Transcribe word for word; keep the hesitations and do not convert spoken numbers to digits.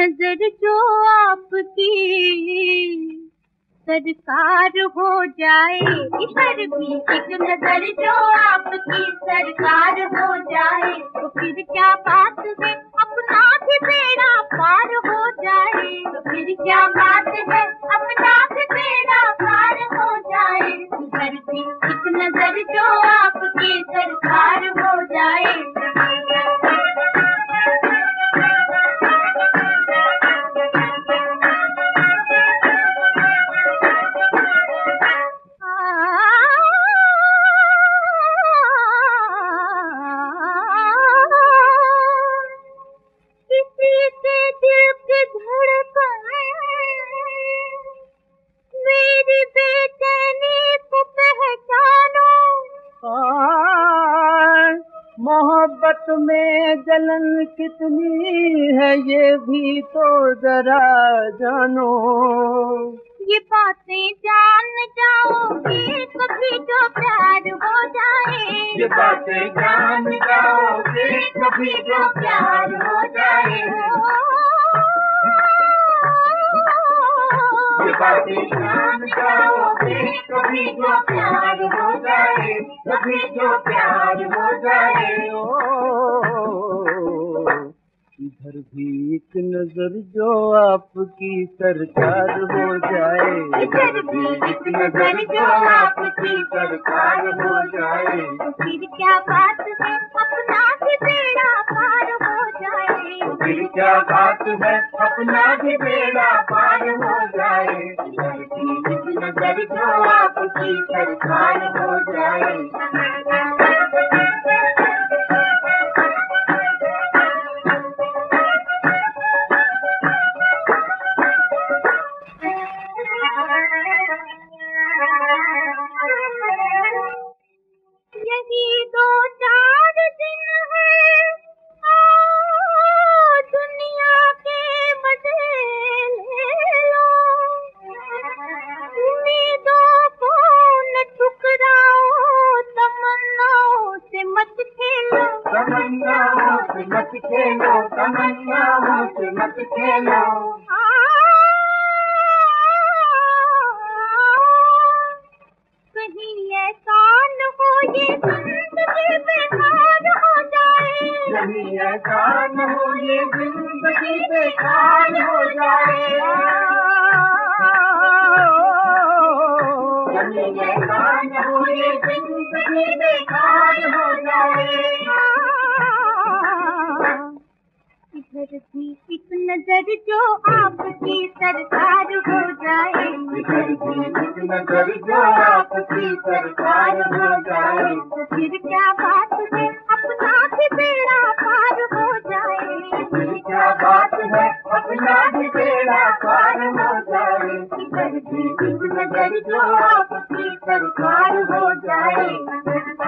नजर जो आपकी सरकार हो जाए, इधर भी एक नजर जो आपकी सरकार हो जाए, तो फिर क्या बात है अपना भी बेड़ा पार हो जाए, तो फिर क्या बात है अपना भी बेड़ा पार हो जाए, इधर भी एक नजर जो आपकी सरकार हो जाए। मोहब्बत में जलन कितनी है ये भी तो जरा जानो, ये बातें जान जाओगे कभी जो प्यार हो जाए, ये बातें जान जाओगे कभी जो प्यार हो जाए, ये बातें जान जाओगे कभी जो प्यार हो जाए, कभी जो प्यार हो जाए। इधर भी एक नजर जो आपकी सरकार हो जाए, इधर भी एक नजर जो आपकी सरकार हो जाए, तो फिर क्या बात है अपना भी बेड़ा पार हो जाए, तो फिर क्या बात है अपना भी बेड़ा पार हो जाए, इधर भी एक नजर जो आपकी सरकार हो जाए। यही दो चार दिन है, आओ दुनिया के मजे ले लो, उम्मीदों को न ठुकराओ, तमन्नाओं से मत खेलो, तमन्नाओं से मत खेलो, तमन्नाओं से मत खेलो। कहीं ऐसा न हो ये जिंदगी बेकार हो जाए, कहीं ऐसा न हो ये जिंदगी बेकार हो जाए, कहीं ऐसा न हो ये जिंदगी बेकार हो जाए। इधर भी एक नजर जो आपकी सरकार हो जाए, इधर भी एक नजर जो आपकी सरकार हो जाए, तो फिर क्या बात है अपना भी बेड़ा पार हो जाए, फिर क्या बात है अपना भी बेड़ा पार हो जाए, इधर भी एक नजर जो आपकी सरकार हो जाए।